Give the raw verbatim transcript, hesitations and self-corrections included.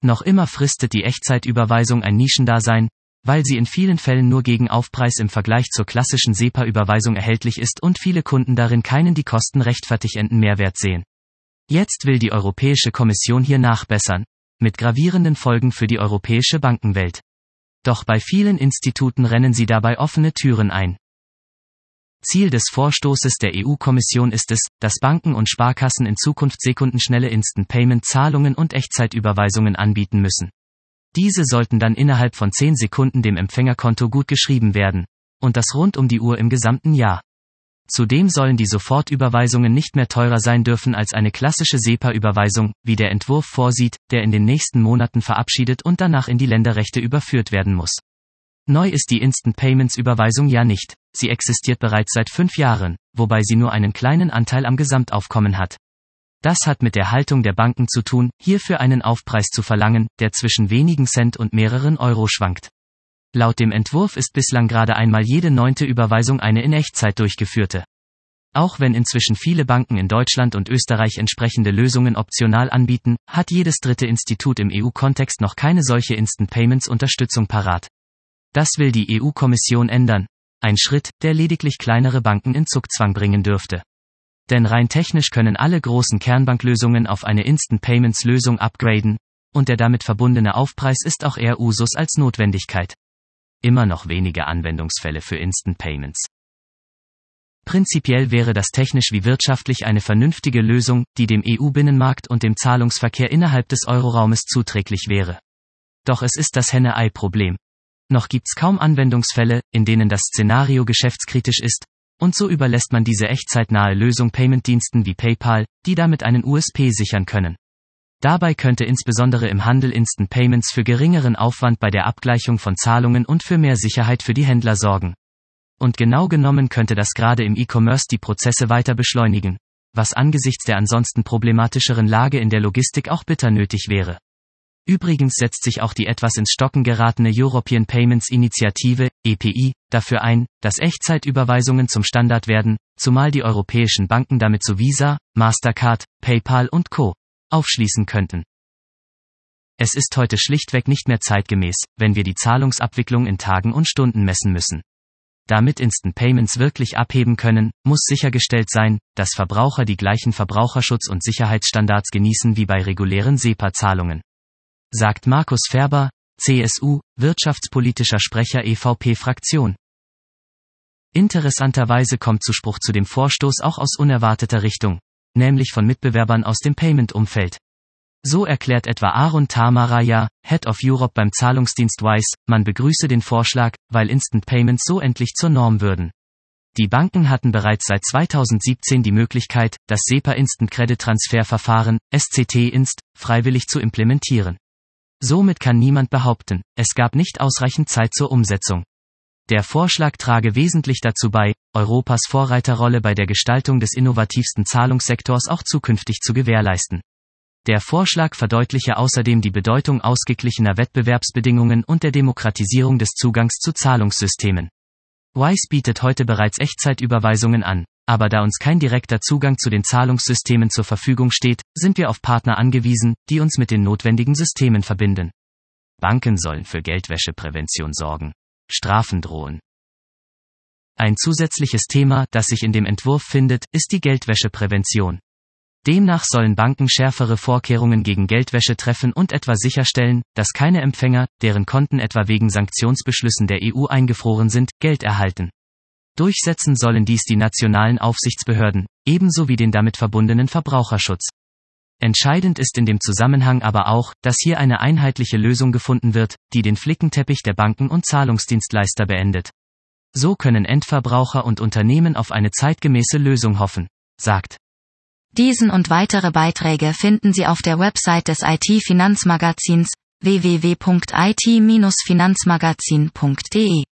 Noch immer fristet die Echtzeitüberweisung ein Nischendasein, weil sie in vielen Fällen nur gegen Aufpreis im Vergleich zur klassischen SEPA-Überweisung erhältlich ist und viele Kunden darin keinen die Kosten rechtfertigenden Mehrwert sehen. Jetzt will die Europäische Kommission hier nachbessern, mit gravierenden Folgen für die europäische Bankenwelt. Doch bei vielen Instituten rennen sie dabei offene Türen ein. Ziel des Vorstoßes der E U-Kommission ist es, dass Banken und Sparkassen in Zukunft sekundenschnelle Instant-Payment-Zahlungen und Echtzeitüberweisungen anbieten müssen. Diese sollten dann innerhalb von zehn Sekunden dem Empfängerkonto gutgeschrieben werden, und das rund um die Uhr im gesamten Jahr. Zudem sollen die Sofortüberweisungen nicht mehr teurer sein dürfen als eine klassische SEPA-Überweisung, wie der Entwurf vorsieht, der in den nächsten Monaten verabschiedet und danach in die Länderrechte überführt werden muss. Neu ist die Instant-Payments-Überweisung ja nicht, sie existiert bereits seit fünf Jahren, wobei sie nur einen kleinen Anteil am Gesamtaufkommen hat. Das hat mit der Haltung der Banken zu tun, hierfür einen Aufpreis zu verlangen, der zwischen wenigen Cent und mehreren Euro schwankt. Laut dem Entwurf ist bislang gerade einmal jede neunte Überweisung eine in Echtzeit durchgeführte. Auch wenn inzwischen viele Banken in Deutschland und Österreich entsprechende Lösungen optional anbieten, hat jedes dritte Institut im E U-Kontext noch keine solche Instant-Payments-Unterstützung parat. Das will die E U-Kommission ändern. Ein Schritt, der lediglich kleinere Banken in Zugzwang bringen dürfte. Denn rein technisch können alle großen Kernbanklösungen auf eine Instant-Payments-Lösung upgraden, und der damit verbundene Aufpreis ist auch eher Usus als Notwendigkeit. Immer noch wenige Anwendungsfälle für Instant-Payments. Prinzipiell wäre das technisch wie wirtschaftlich eine vernünftige Lösung, die dem E U-Binnenmarkt und dem Zahlungsverkehr innerhalb des Euroraumes zuträglich wäre. Doch es ist das Henne-Ei-Problem. Noch gibt's kaum Anwendungsfälle, in denen das Szenario geschäftskritisch ist, und so überlässt man diese echtzeitnahe Lösung Payment-Diensten wie PayPal, die damit einen U S P sichern können. Dabei könnte insbesondere im Handel Instant Payments für geringeren Aufwand bei der Abgleichung von Zahlungen und für mehr Sicherheit für die Händler sorgen. Und genau genommen könnte das gerade im E-Commerce die Prozesse weiter beschleunigen, was angesichts der ansonsten problematischeren Lage in der Logistik auch bitter nötig wäre. Übrigens setzt sich auch die etwas ins Stocken geratene European Payments Initiative, E P I, dafür ein, dass Echtzeitüberweisungen zum Standard werden, zumal die europäischen Banken damit zu Visa, Mastercard, PayPal und Co. aufschließen könnten. Es ist heute schlichtweg nicht mehr zeitgemäß, wenn wir die Zahlungsabwicklung in Tagen und Stunden messen müssen. Damit Instant Payments wirklich abheben können, muss sichergestellt sein, dass Verbraucher die gleichen Verbraucherschutz- und Sicherheitsstandards genießen wie bei regulären SEPA-Zahlungen. Sagt Markus Ferber, C S U, wirtschaftspolitischer Sprecher E V P-Fraktion. Interessanterweise kommt Zuspruch zu dem Vorstoß auch aus unerwarteter Richtung, nämlich von Mitbewerbern aus dem Payment-Umfeld. So erklärt etwa Arun Tamaraya, Head of Europe beim Zahlungsdienst Wise, man begrüße den Vorschlag, weil Instant Payments so endlich zur Norm würden. Die Banken hatten bereits seit zweitausendsiebzehn die Möglichkeit, das SEPA Instant Credit Transfer Verfahren, S C T-Inst, freiwillig zu implementieren. Somit kann niemand behaupten, es gab nicht ausreichend Zeit zur Umsetzung. Der Vorschlag trage wesentlich dazu bei, Europas Vorreiterrolle bei der Gestaltung des innovativsten Zahlungssektors auch zukünftig zu gewährleisten. Der Vorschlag verdeutliche außerdem die Bedeutung ausgeglichener Wettbewerbsbedingungen und der Demokratisierung des Zugangs zu Zahlungssystemen. Wise bietet heute bereits Echtzeitüberweisungen an, aber da uns kein direkter Zugang zu den Zahlungssystemen zur Verfügung steht, sind wir auf Partner angewiesen, die uns mit den notwendigen Systemen verbinden. Banken sollen für Geldwäscheprävention sorgen. Strafen drohen. Ein zusätzliches Thema, das sich in dem Entwurf findet, ist die Geldwäscheprävention. Demnach sollen Banken schärfere Vorkehrungen gegen Geldwäsche treffen und etwa sicherstellen, dass keine Empfänger, deren Konten etwa wegen Sanktionsbeschlüssen der E U eingefroren sind, Geld erhalten. Durchsetzen sollen dies die nationalen Aufsichtsbehörden, ebenso wie den damit verbundenen Verbraucherschutz. Entscheidend ist in dem Zusammenhang aber auch, dass hier eine einheitliche Lösung gefunden wird, die den Flickenteppich der Banken und Zahlungsdienstleister beendet. So können Endverbraucher und Unternehmen auf eine zeitgemäße Lösung hoffen, sagt. Diesen und weitere Beiträge finden Sie auf der Website des I T-Finanzmagazins w w w punkt i t Bindestrich finanzmagazin punkt d e.